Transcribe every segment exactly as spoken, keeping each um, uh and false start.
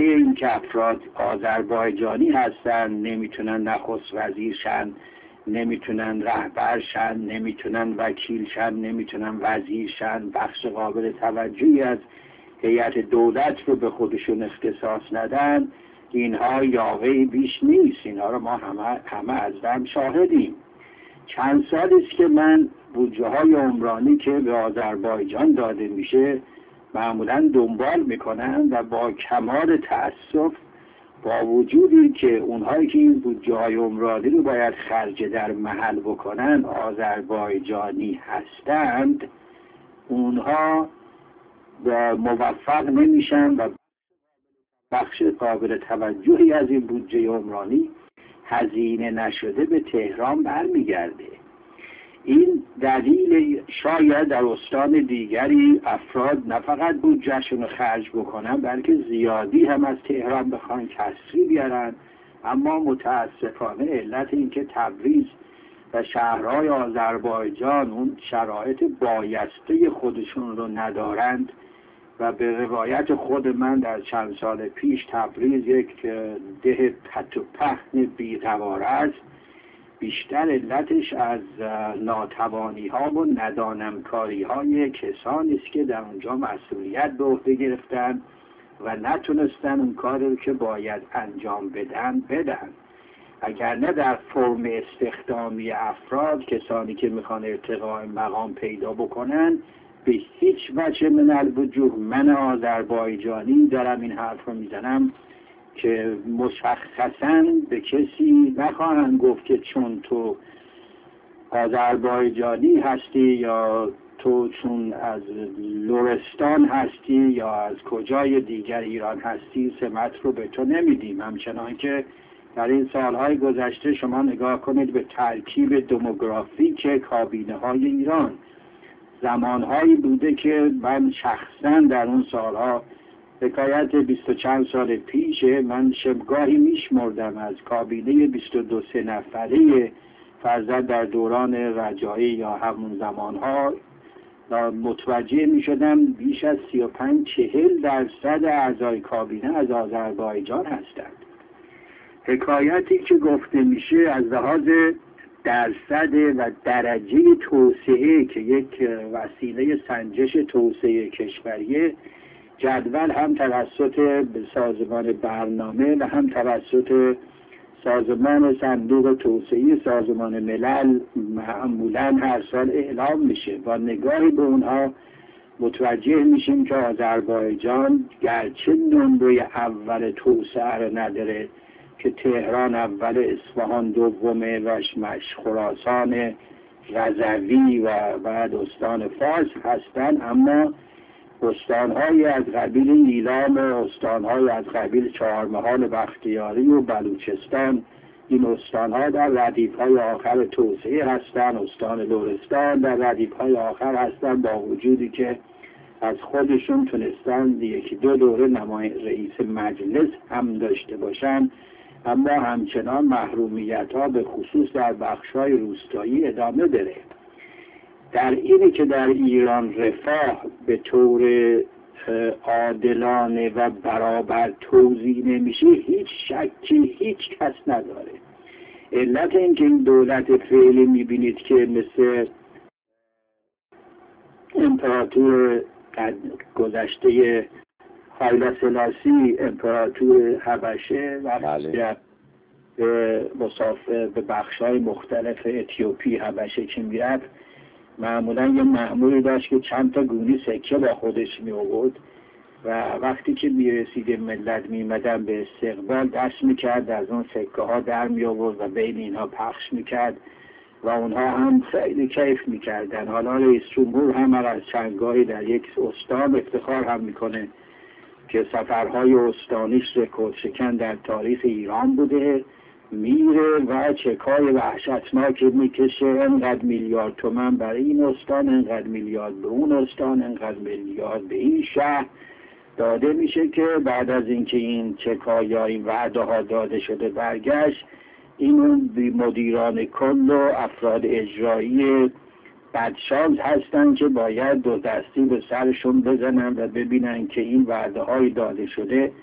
این که افراد آذربایجانی هستن، نمیتونن نخست وزیرشن، نمیتونن رهبرشن، نمیتونن وکیلشن، نمیتونن وزیرشن، بخش قابل توجهی از هیئت دولت رو به خودشون اختصاص ندن، اینها یاوه‌ای بیش نیست. اینها رو ما همه, همه از هم شاهدیم. چند سالی است که من بودجه های عمرانی که به آذربایجان داده میشه معمولا دنبال میکنن و با کمال تأسف با وجودی که اونهایی که این بودجه های عمرانی رو باید خرج در محل بکنن آذربایجانی هستند، اونها موفق نمیشن و بخش قابل توجهی از این بودجه عمرانی هزینه نشده به تهران برمیگرده. این دلیل شاید در استان دیگری افراد نه فقط بودجهشون رو خرج بکنن بلکه زیادی هم از تهران بخوان کسری بیارن، اما متاسفانه علت این که تبریز و شهرهای آذربایجان اون شرایط بایسته خودشون رو ندارند و به روایت خود من در چند سال پیش تبریز یک ده پت و پهن بی‌قواره است، بیشتر علتش از ناتوانی ها و ندانمکاری های کسانی است که در اونجا مسئولیت به عهده گرفتن و نتونستن اون کاری رو که باید انجام بدن بدن. اگر نه در فرم استخدامی افراد، کسانی که میخوان ارتقاء مقام پیدا بکنن، به هیچ وجه من الوجوه من آذربایجانی دارم این حرف رو میزنم که مشخصاً به کسی نخواهند گفت که چون تو آذربایجانی هستی یا تو چون از لرستان هستی یا از کجای دیگر ایران هستی سمت رو به تو نمیدیم. همچنان که در این سالهای گذشته شما نگاه کنید به ترکیب دموگرافیک کابینه های ایران، زمانهایی بوده که من شخصاً در اون سالها حکایت بیست و چند سال پیشه من شبگاهی میشمردم از کابینه بیست و دو سه نفره فرضاً در دوران رجایی یا همون زمانها متوجه میشدم بیش از سی و پنج چهل درصد اعضای کابینه از آذربایجان هستند. حکایتی که گفته میشه از لحاظ درصد و درجه توسعه که یک وسیله سنجش توسعه کشوریه، جدول هم توسط سازمان برنامه و هم توسط سازمان صندوق توسعه سازمان ملل معمولا هر سال اعلام میشه. با نگاهی به اونها متوجه میشیم که آذربایجان گرچه نمره اول توسعه رو نداره که تهران اول، اصفهان دومه و خراسان رضوی و بعد استان فارس هستند، اما استان‌های از قبیل ایلام و استان‌های از قبیل چهارمحال بختیاری و بلوچستان، این استان‌ها در ردیف‌های آخر توسعه هستند. استان لرستان در ردیف‌های آخر هستند، با وجودی که از خودشون تونستن یکی دو دوره نمای رئیس مجلس هم داشته باشن، اما همچنان محرومیت‌ها به خصوص در بخش‌های روستایی ادامه داره. در اینی که در ایران رفاه به طور عادلانه و برابر توزیع نمیشه هیچ شکی هیچ کس نداره. علت این که این دولت فعلی میبینید که مثل امپراتور گذشته هایله سلاسی، امپراتور حبشه و به مسافر به بخش‌های مختلف اتیوپی حبشه که میرفت، معمولا یه مأموری داشت که چند تا گونی سکه با خودش می آورد و وقتی که می رسید ملت می اومدن به استقبال دست می کرد، از اون سکه ها در می آورد و بین اینها پخش می کرد و اونها هم خیلی کیف می کردن. حالا رئیس جمهور هم از چندگاهی در یک استان افتخار هم میکنه که سفرهای استانیش رکورد شکن در تاریخ ایران بوده، میره و چکای وحشتناک میکشه، انقدر میلیارد تومن برای این استان، انقدر میلیارد به اون استان، انقدر میلیارد به این شهر داده میشه که بعد از اینکه این چکای یا این وعده ها داده شده برگشت، این مدیران کل و افراد اجرایی بدشانس هستن که باید دو دستی به سرشون بزنن و ببینن که این وعده های داده شده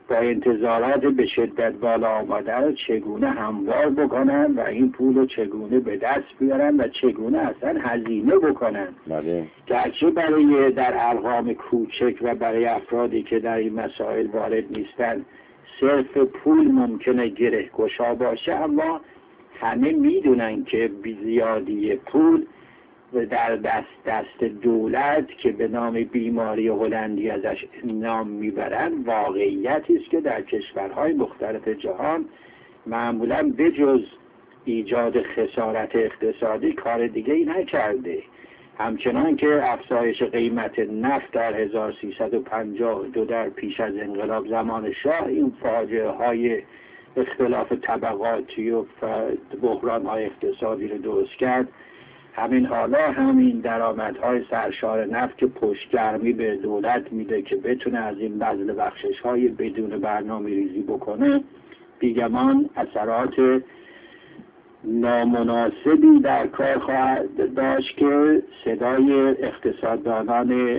با انتظارات به شدت بالا آمده رو چگونه هموار بکنن و این پول رو چگونه به دست بیارن و چگونه اصلا هزینه بکنن. بله. گرچه برای در ارقام کوچک و برای افرادی که در این مسائل وارد نیستن صرف پول ممکنه گره گشا باشه، اما همه میدونن که بیزیادی پول در دست دست دولت که به نام بیماری هلندی ازش نام میبرن واقعیتی است که در کشورهای مختلف جهان معمولا بجز ایجاد خسارت اقتصادی کار دیگه ای نکرده. همچنان که افزایش قیمت نفت در هزار و سیصد و پنجاه و دو در پیش از انقلاب زمان شاه این فاجعه های اختلاف طبقاتی و بحران های اقتصادی رو درست کرد، همین حالا همین درآمدهای سرشار نفت که پشتگرمی به دولت میده که بتونه از این بذل بخشش های بدون برنامه ریزی بکنه، بیگمان اثرات نامناسبی در کار خواهد داشت که صدای اقتصاددانان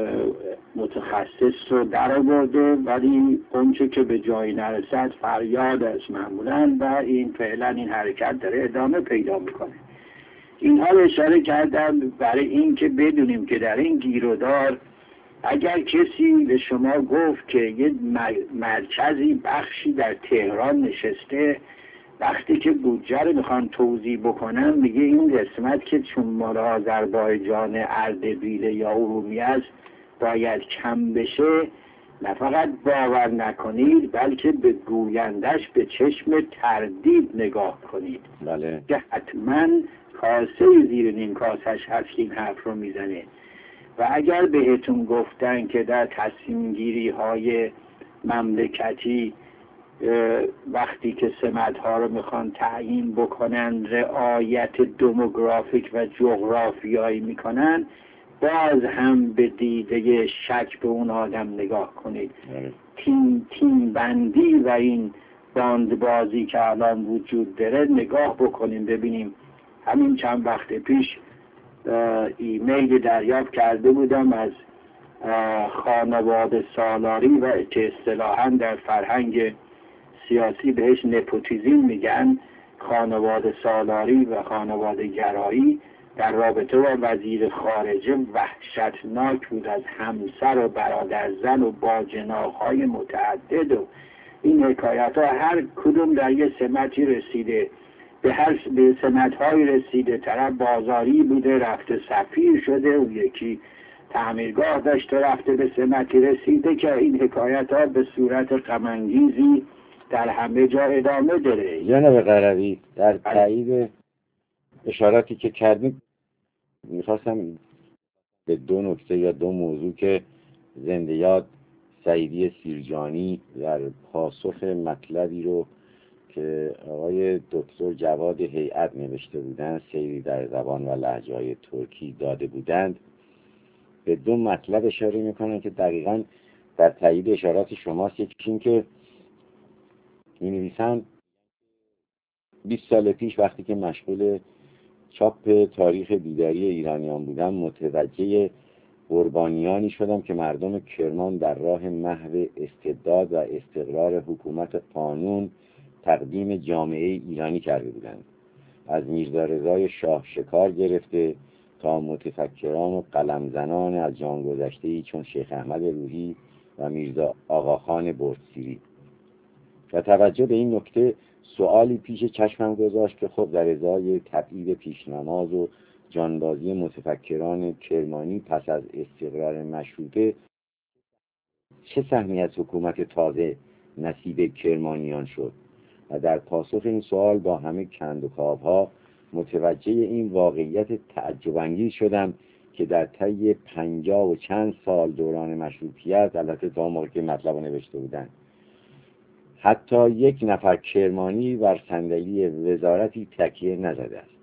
متخصص رو در آورده، ولی اونچه که به جایی نرسد فریاد است معمولا و این فعلا این حرکت داره ادامه پیدا میکنه. اینها رو اشاره کردم برای این که بدونیم که در این گیرودار اگر کسی به شما گفت که یه مرکزی بخشی در تهران نشسته، وقتی که بودجه رو میخوان توزیع بکنن میگه این قسمت که چون مال آذربایجان اردبیل یا ارومیه است باید کم بشه، نه فقط باور نکنید بلکه به گویندش به چشم تردید نگاه کنید. بله. که حتما کاسه زیر نیم کاسش هست که این حرف رو میزنه. و اگر بهتون گفتن که در تصمیم گیری های مملکتی وقتی که سمت‌ها رو میخوان تعیین بکنن رعایت دموگرافیک و جغرافیایی میکنن، باز هم به دیده شک به اون آدم نگاه کنید. تیم تیم بندی و این باندبازی که الان وجود داره نگاه بکنیم ببینیم. همین چند وقت پیش ایمیل دریافت کرده بودم از خانواده سالاری و که اصطلاحاً در فرهنگ سیاسی بهش نپوتیزم میگن، خانواده سالاری و خانواده گرایی در رابطه با وزیر خارجه وحشتناک بود، از همسر و برادر زن و باجناق‌های متعدد و این حکایت ها هر کدوم در یه سمتی رسیده، به هر به سمت‌های رسیده. طرف بازاری بوده رفته سفیر شده، اون یکی تعمیرگاه داشته رفته به سمتی رسیده که این حکایت ها به صورت غم‌انگیزی در همه جا ادامه داره. جناب قروی، در تایید اشاراتی که کردیم میخواستم به دو نکته یا دو موضوع که زنده یاد سعیدی سیرجانی در پاسخ مطلبی رو که آقای دکتر جواد هیئت نوشته بودند، سیری در زبان و لهجه‌های ترکی داده بودند، به دو مطلب اشاره میکنن که دقیقاً در تایید اشارات شماست. یکی این که می‌نویسند بیست سال پیش وقتی که مشغول چاپ تاریخ بیداری ایرانیان بودم متوجه قربانیانی شدم که مردم کرمان در راه محو استبداد و استقرار حکومت قانون تقدیم جامعه ایرانی کرده بودند. از میرزا رضای شاه شکار گرفته تا متفکران و قلمزنان از جان گذشته‌ای چون شیخ احمد روحی و میرزا آقاخان بردسیری. و توجه به این نکته سوالی پیش چشمم گذاشت که خب در ازای تبعید پیشنماز و جانبازی متفکران کرمانی پس از استقرار مشروطه چه سهمی از حکومت تازه نصیب کرمانیان شد؟ و در پاسخ این سوال با همه کند و کاوها متوجه این واقعیت تعجب‌انگیز شدم که در طی پنجاه و چند سال دوران مشروطیت، البته تا موقعی که مطلب نوشته بودن، حتی یک نفر کرمانی بر صندلی وزارتی تکیه نزده است.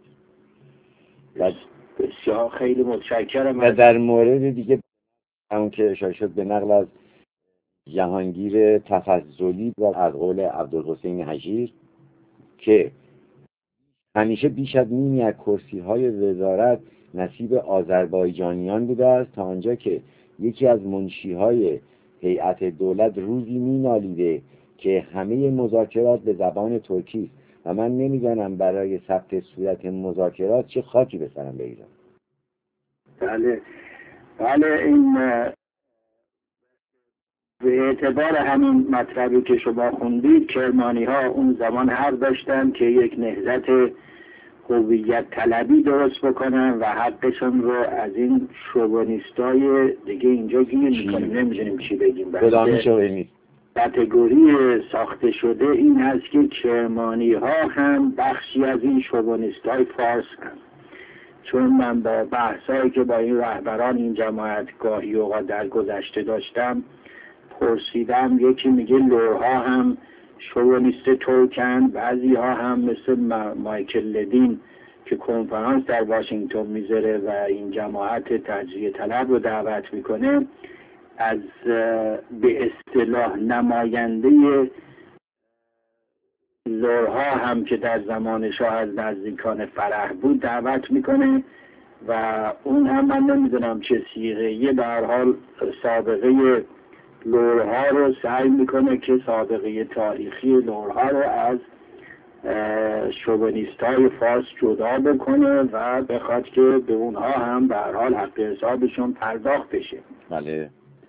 و بسیار خیلی متشکرم. و در مورد دیگه همون که اشاره شد به نقل از جهانگیر تفضلی و از قول عبدالحسین حجیر که همیشه بیش از نیمی از کرسی‌های وزارت نصیب آذربایجانیان بوده است، تا آنجا که یکی از منشی‌های هیئت دولت روزی مینالیده که همه مذاکرات به زبان ترکی است و من نمیدانم برای ثبت صورت مذاکرات چه خاکی به سرم بریزم. بله بله این به اعتبار همین مطلبی که شما خوندید، کرمانی ها اون زمان حق داشتن که یک نهضت هویت طلبی درست بکنن و حقشون رو از این شوونیستای دیگه اینجا گیر میکنیم، نمیدونیم چی بگیم. بلانی شوونیست کاتگوری ساخته شده این هست که کرمانی ها هم بخشی از این شوونیستای فارس هم. چون من با بحثایی که با این رهبران این جماعت گاهی اوقات در گذشته داشتم پرسیدم، یکی میگه لورها هم شوونیست ترکن، بعضی ها هم مثل مایکل لدین که کنفرانس در واشنگتن میذاره و این جماعت تجزیه طلب رو دعوت میکنه، از به اصطلاح نماینده لورها هم که در زمان شاه از نزدیکان فرح بود دعوت میکنه و اون هم من نمیدونم چه سیغه یه به هر حال سابقه لورها رو سعی میکنه که سابقه تاریخی لورها رو از شوونیست های فارس جدا بکنه و بخواد که به اونها هم به هر حال حق حسابشون پرداخت بشه. بله.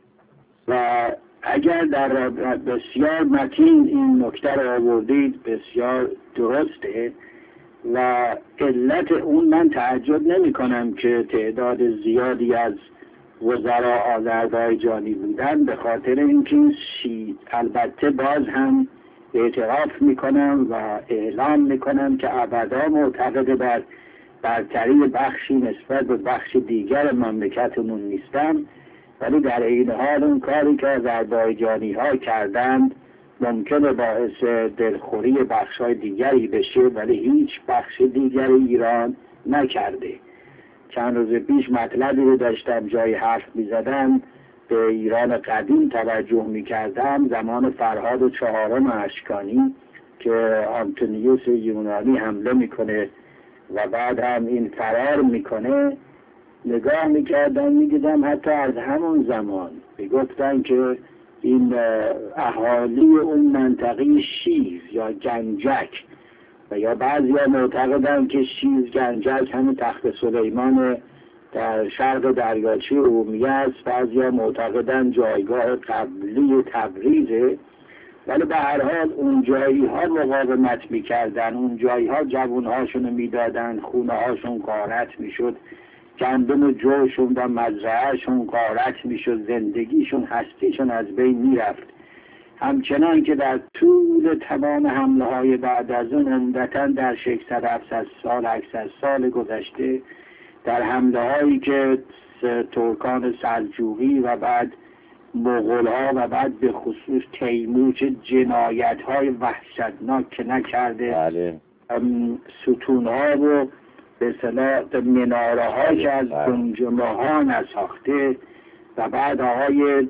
و اگر در بسیار متین این نکته رو آوردید، بسیار درسته و علت اون من تعجب نمی کنم که تعداد زیادی از وزرا آذربایجانی بودن، به خاطر اینکه شی البته باز هم اعتراف میکنم و اعلام میکنم که ابدا معتقد بر برتری بخشی نسبت به بخش دیگر مملکتمون نیستم، ولی در این حال اون کاری که آذربایجانی ها کردند ممکنه باعث دلخوری بخش های دیگری بشه ولی هیچ بخش دیگر ایران نکرده. چند روز پیش مطلبی رو داشتم جای حرف می زدم، به ایران قدیم توجه می کردم، زمان فرهاد و چهارم اشکانی که آنتونیوس یونانی حمله میکنه و بعد هم این فرار میکنه، نگاه می کردم می دیدم حتی از همون زمان میگفتن که این اهالی اون منطقه شیز یا گنجک و یا بعضی ها معتقدن که شیز گنجک همین تخت سلیمان در شرق دریاچه ارومیه است، بعضی ها معتقدن جایگاه قبلی تبریزه، ولی به هر حال اون جایی ها مقاومت میکردن، اون جایی ها جوون هاشون میدادن، خونه هاشون غارت میشد، گندم و جوشون و مزرعهشون غارت میشد، زندگیشون هستیشون از بین میرفت. همچنان که در طول تمام حمله های بعد از اون عمدتاً در ششصد هفتصد سال هشتصد سال گذشته در حمله هایی که ترکان سلجوقی و بعد مغول ها و بعد به خصوص تیمور چه جنایت های وحشتناک که نکرده، بله. ستون ها و به اصطلاح مناره ها که از گنجمه ها نساخته و بعد آقای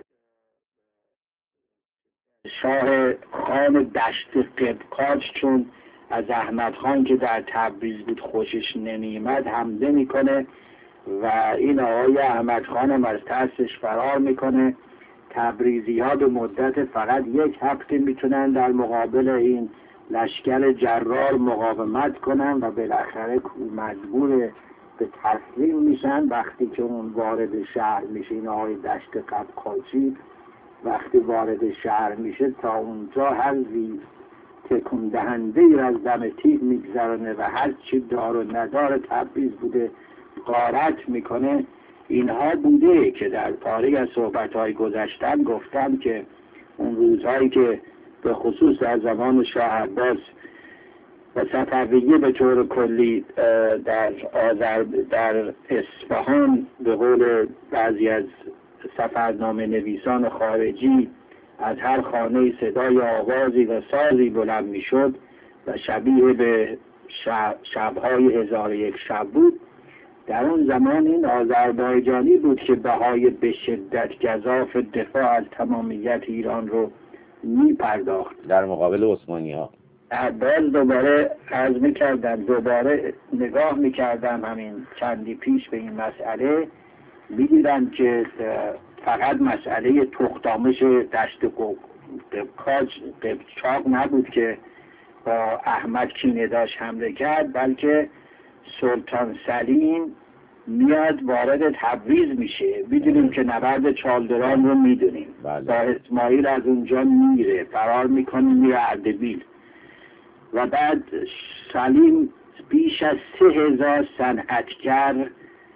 شاه خان دشت قبقاج چون از احمد خان که در تبریز بود خوشش نمیمد حمله میکنه و این آقای احمد خان هم از ترسش فرار میکنه. تبریزی ها به مدت فقط یک هفته میتونن در مقابل این لشکر جرار مقاومت کنن و بالاخره مجبور به تسلیم میشن. وقتی که اون وارد شهر میشه، این آقای دشت قبقاجی وقتی وارد شهر میشه تا اونجا هر زیر تکون دهنده ای از دم تیغ میگذرانه و هر چی دار و ندار تبریز بوده غارت میکنه. اینها بوده که در پاره از صحبت‌های گذشتن گفتم که اون روزهایی که به خصوص در زمان شاه عباس و صفویه به طور کلی در آذر در اصفهان به قول بعضی از سفرنامه نویسان خارجی از هر خانه صدای آوازی و سازی بلند میشد و شبیه به شب شبهای هزار و یک شب بود، در اون زمان این آذربایجانی بود که بهای به شدت گزاف دفاع از تمامیت ایران رو می پرداخت در مقابل عثمانی ها. باز دوباره عرض می کردم، دوباره نگاه می کردم همین چندی پیش به این مسئله، می دیدم که فقط مسئله تختامش دشت قبچاق نبود که با احمد کینه داشت حمله کرد، بلکه سلطان سلیم میاد وارد تبریز میشه. میدونیم که نبرد چالدران رو میدونیم. بله. با اسماعیل از اونجا میره، فرار میکنه میره اردبیل و بعد سلیم بیش از سه هزار صنعتگر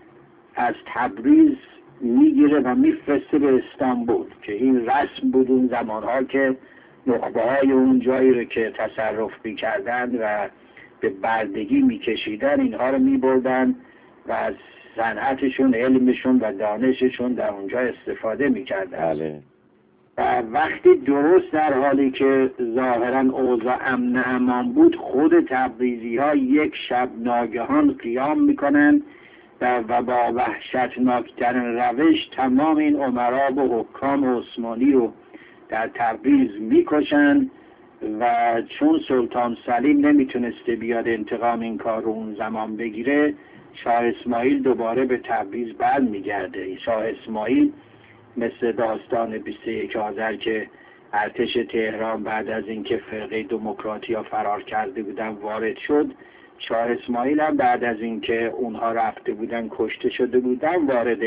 از تبریز میگیره و میفرسته به استانبول که این رسم بود اون زمانها که نخبه های اون جایی رو که تصرف میکردن و به بردگی میکشیدن اینها رو میبردن و از صنعتشون، علمشون و دانششون در اونجا استفاده میکردن. بله. و وقتی درست در حالی که ظاهرا اوضاع امن امان بود، خود تبریزی ها یک شب ناگهان قیام میکنن و با وحشتناکترین روش تمام این امرا و حکام عثمانی رو در تبریز میکشن و چون سلطان سلیم نمیتونسته بیاد انتقام این کار رو اون زمان بگیره، شاه اسماعیل دوباره به تبریز بر میگرده. شاه اسماعیل مثل داستان بیست و یک آذر که ارتش تهران بعد از اینکه فرقه دموکراتیا فرار کرده بودن وارد شد، شاه اسماعیل هم بعد از اینکه اونها رفته بودن کشته شده بودن وارد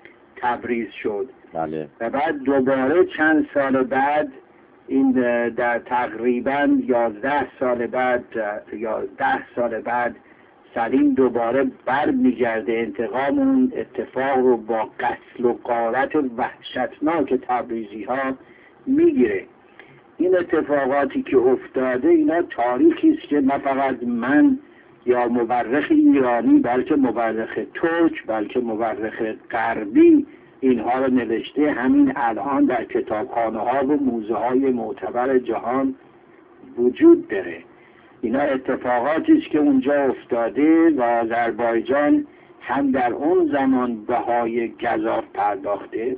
تبریز شد. بله. و بعد دوباره چند سال بعد این در تقریبا یازده سال بعد یا ده سال بعد سلیم دوباره بر میگرده انتقام اون اتفاق رو با قتل و غارت وحشتناک تبریزی ها میگیره. این اتفاقاتی که افتاده اینا تاریخی است که نه فقط من یا مورخ ایرانی بلکه مورخ ترک بلکه مورخ غربی اینها رو نوشته. همین الان در کتابخانه ها و موزه های معتبر جهان وجود داره. اینا اتفاقاتی است که اونجا افتاده و آذربایجان هم در اون زمان بهای گزاف پرداخته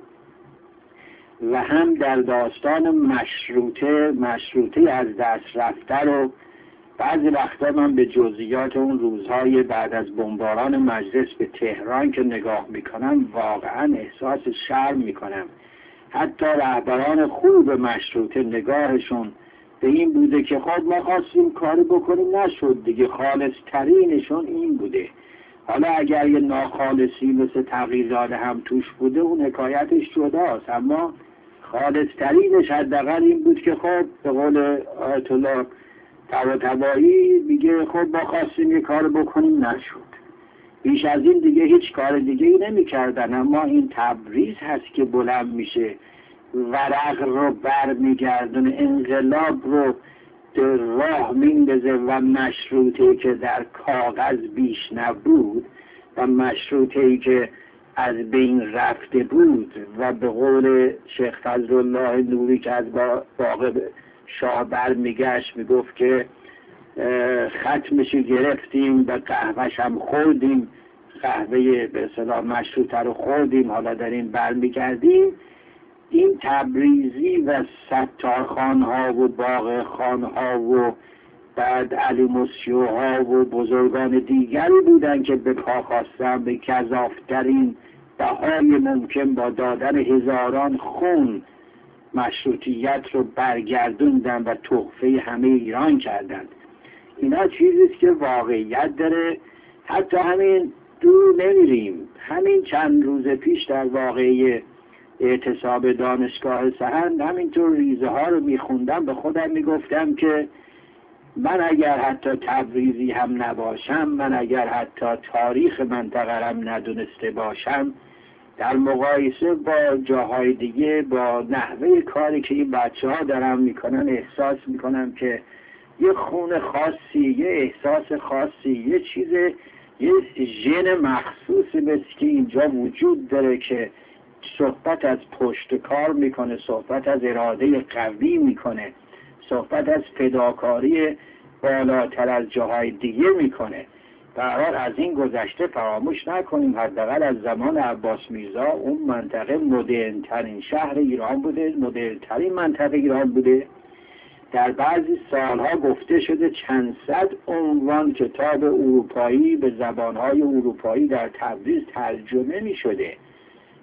و هم در داستان مشروطه مشروطه از دست رفته رو بعضی وقتا من به جزئیات اون روزهای بعد از بمباران مجلس به تهران که نگاه میکنم واقعا احساس شرم میکنم. حتی رهبران خوب مشروطه نگاهشون به این بوده که خب ما خواستیم کاری بکنیم نشد دیگه، خالص ترینشون این بوده. حالا اگر یه ناخالصی مثل تغییرزاده هم توش بوده اون حکایتش جداست، اما خالص ترینش حداقل این بود که خب به قول آیت الله طباطبایی میگه خب ما خواستیم یه کار بکنیم نشد. بیش از این دیگه هیچ کار دیگه ای نمی کردن. اما این تبریز هست که بلند میشه، ورق رو بر میگردن، انقلاب رو در راه میندازه و مشروطه‌ای که در کاغذ بیش نبود و مشروطه‌ای که از بین رفته بود و به قول شیخ فضلالله نوری که از باغ شاه بر میگشت میگفت که ختمش گرفتیم و قهوهش هم خوردیم، قهوه به اصطلاح مشروطه رو خوردیم، حالا داریم بر میگردیم. این تبریزی و ستارخانها و باغخانها و بعد علی مسیوها و بزرگان دیگری بودن که به پا خواستن به گزافترین بهای ممکن با دادن هزاران خون مشروطیت رو برگردوندن و تحفه همه ایران کردند. اینا چیزیست که واقعیت داره. حتی همین دور نمیریم، همین چند روز پیش در واقعه اعتصاب دانشگاه سهند همینطور ریزه ها رو میخوندم، به خودم میگفتم که من اگر حتی تبریزی هم نباشم، من اگر حتی تاریخ منطقه هم ندونسته باشم، در مقایسه با جاهای دیگه با نحوه کاری که این بچه ها دارن میکنن احساس میکنم که یه خون خاصی، یه احساس خاصی، یه چیز، یه ژن مخصوصی مثل که اینجا وجود داره که صحبت از پشت کار میکنه، صحبت از اراده قوی میکنه، صحبت از فداکاری بالاتر از جاهای دیگه میکنه. در حال از این گذشته فراموش نکنیم حداقل از زمان عباس میرزا اون منطقه مدرن ترین شهر ایران بوده، مدرن ترین منطقه ایران بوده. در بعضی سالها گفته شده چند صد عنوان کتاب اروپایی به زبانهای اروپایی در تبریز ترجمه می شده.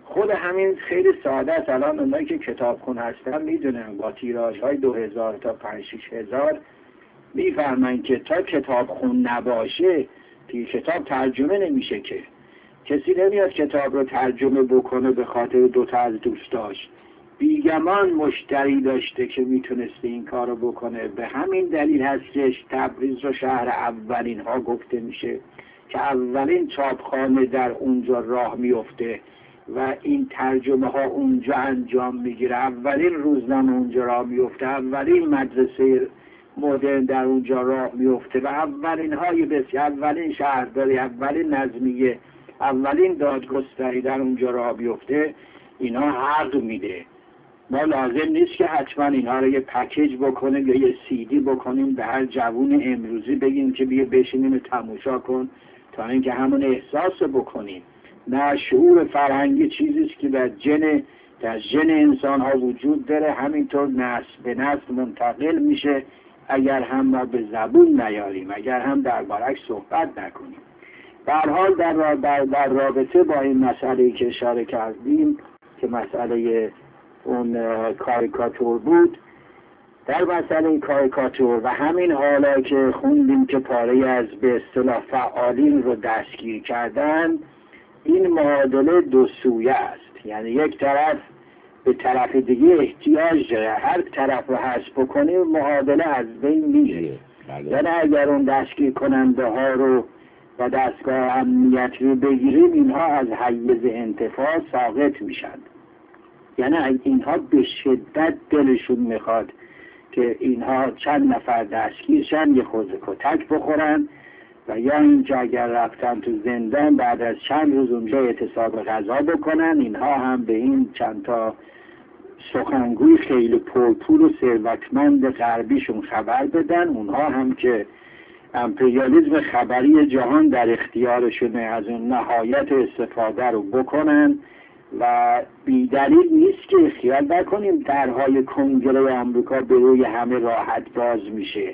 خود همین خیلی ساده است. الان اونایی که کتابخون هستن میدونن با تیراژ های دو هزار تا پنج شش هزار میفهمن که تا کتابخون نباشه که کتاب ترجمه نمیشه. که کسی نمیاد کتاب رو ترجمه بکنه به خاطر دوتا از دوستاش. بیگمان مشتری داشته که میتونسته این کار رو بکنه. به همین دلیل هستش تبریز رو شهر اولین ها گفته میشه که اولین چاپخانه در اونجا راه میفته و این ترجمه ها اونجا انجام میگیره. اولین روزنامه اونجا راه میفته، اولین مدرسه مدرن در اونجا راه میفته و اولین های بسیار، اولین شهرداری، اولین نظمیه، اولین دادگستری در اونجا راه بیفته. اینا حق میده. ما لازم نیست که حتما اینها رو یه پکیج بکنیم یا یه سیدی بکنیم به هر جوون امروزی بگیم که بیا بشینیم تماشا کن تا اینکه همون احساس بکنیم. نه، شعور فرهنگی چیزیست که در جن در جن انسان ها وجود داره، همینطور نسل به نسل منتقل میشه اگر هم ما به زبون نیاریم، اگر هم دربارش صحبت نکنیم. به هر حال در, در, در رابطه با این مسئله که اشاره کردیم که مسئله اون کاریکاتور بود، در مسئله کاریکاتور و همین حالا که خوندیم که پاره از به اصطلاح فعالین رو دستگیر کردن، این معادله دو سویه است. یعنی یک طرف به طرف دیگه احتیاج داره، هر طرف رو حذف بکنیم معادله از بین میره. یعنی اگر اون دستگیر کننده ها رو و دستگاه امنیت رو بگیریم، اینها از حیز انتفاع ساقط میشن. یعنی اینها به شدت دلشون میخواد که اینها چند نفر دستگیرشن، یه خورده کتک بخورن و یا اینجا اگر رفتن تو زندان بعد از چند روز اونجا اعتصاب غذا بکنن. اینها هم به این چند تا سخنگوی خیلی پرپول و ثروتمند غربیشون خبر بدن. اونها هم که امپریالیسم خبری جهان در اختیارشونه، از اون نهایت استفاده رو بکنن و بیدلیل نیست که خیال نکنیم درهای کنگره آمریکا به روی همه راحت باز میشه.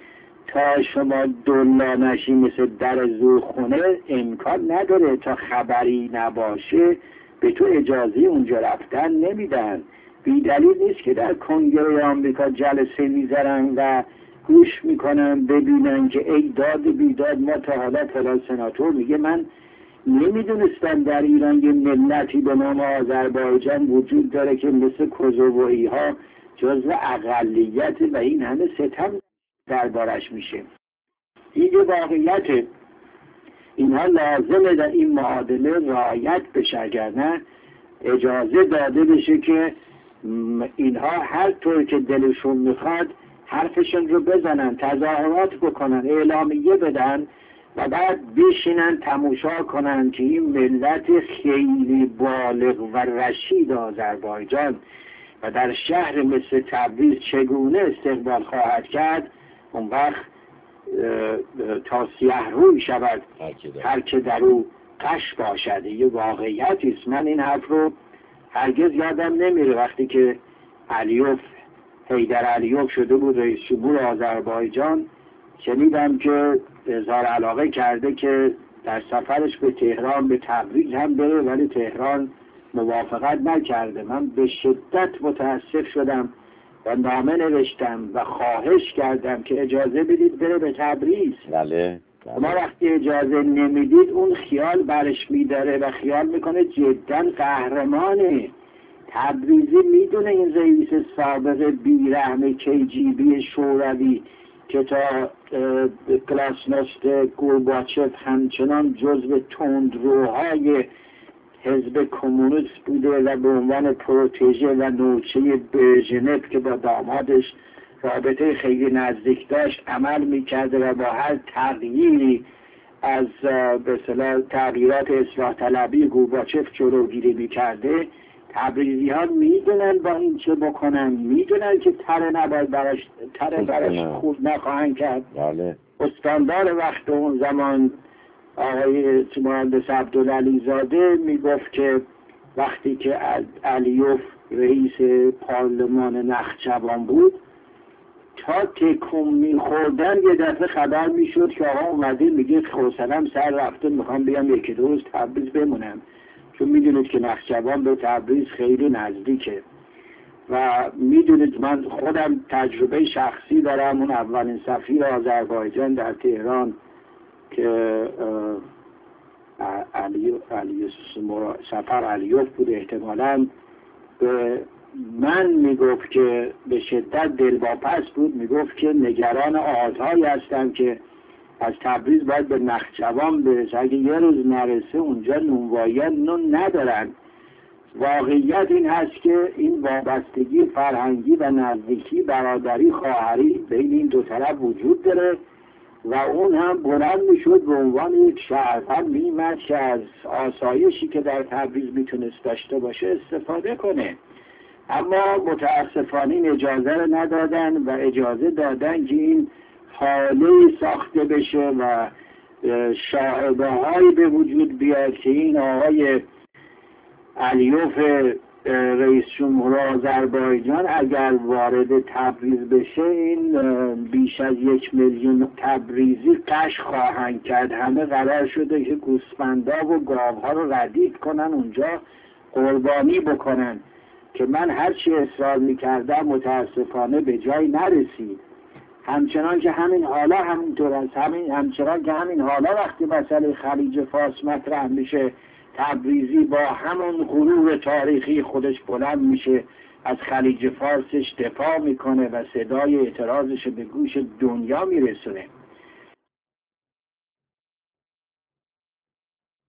تا شما دلا نشی مثل در زورخونه امکان نداره، تا خبری نباشه به تو اجازه اونجا رفتن نمیدن. بیدلیل نیست که در کنگره آمریکا جلسه میذارن و گوش میکنن ببینن که ای داد بیداد. ما تا حالا فلان سناتور میگه من نمیدونستم در ایران یه ملتی به نام آذربایجان وجود داره که مثل کوزوویی ها جزو اقلیت و این همه ستم دربارش میشه. این واقعیت. اینها لازمه در این معادله رعایت بشه، اگر نه اجازه داده بشه که اینها هر طور که دلشون میخواد حرفشون رو بزنن، تظاهرات بکنن، اعلامیه بدن و بعد بشینن تماشا کنن که این ملت خیلی بالغ و رشید آذربایجان و در شهر مثل تبریز چگونه استقبال خواهد کرد. اون وقت تا سیه روی شود هر که در او قش باشد. یه واقعیتی است. من این حرف رو هرگز یادم نمیره وقتی که علیوف حیدر علیوف شده بود رئیس جمهور آذربایجان، شنیدم که اظهار علاقه کرده که در سفرش به تهران به تبریز هم بره، ولی تهران موافقت نکرده. من به شدت متاسف شدم و نامه نوشتم و خواهش کردم که اجازه بدید بره به تبریز. بله. بله. ما وقتی اجازه نمیدید اون خیال برش میداره و خیال میکنه جدا قهرمانه. تبریزی میدونه این رئیس سابق بیرحم کیجیبی شوروی که تا گلاسنوست گورباچف همچنان جزو تندروهای حزب کمونیست بوده و به عنوان پروتژه و نوچه برژنف که با دامادش رابطه خیلی نزدیک داشت عمل میکرده و با هر تغییری از به اصطلاح تغییرات اصلاح طلبی گورباچف جلوگیری میکرده. تبریزی ها میدونن با این چه بکنن، میدونن که تره نباید براش تره براش خوب نخواهند کرد. بله. استاندار وقت اون زمان آقای مهندس عبدالعلی زاده میگفت که وقتی که علیوف رئیس پارلمان نخجوان بود تا تکون میخوردن یه دفعه خبر میشد که آقا اومده میگه حوصله‌ام سر رفته میخوام بیام یکی دو روز تبریز بمونم، چون میدونید که نخجوان به تبریز خیلی نزدیکه و میدونید من خودم تجربه شخصی دارم. اون اولین سفیر آذربایجان در تهران که علی علی سفر علیوف بود احتمالاً، به من میگفت که به شدت دلواپس بود، میگفت که نگران آزهایی هستم که از تبریز باید به نخجوان برسه، اگه یه روز نرسه اونجا نونواییان نون ندارن. واقعیت این هست که این وابستگی فرهنگی و نزدیکی، برادری، خواهری بین این دو طرف وجود داره و اون هم بلند میشد به عنوان یک شهروند میمد که از آسایشی که در تبریز میتونست داشته باشه استفاده کنه. اما متاسفانه این اجازه رو ندادن و اجازه دادن که این حاله ساخته بشه و شاهده هایی به وجود بیاد که این آقای علیوف رئیس جمهور آذربایجان اگر وارد تبریز بشه این بیش از یک میلیون تبریزی قش خواهند کرد. همه قرار شده که گوسفندا و گاوها رو ردیف کنن اونجا قربانی بکنن که من هرچی اصرار میکردم متاسفانه به جای نرسید. همچنان که همین حالا همینطور است، همین همچنان که همین حالا وقتی مسئله خلیج فارس مطرح میشه تبریزی با همون غرور تاریخی خودش بلند میشه از خلیج فارسش دفاع میکنه و صدای اعتراضش به گوش دنیا میرسونه.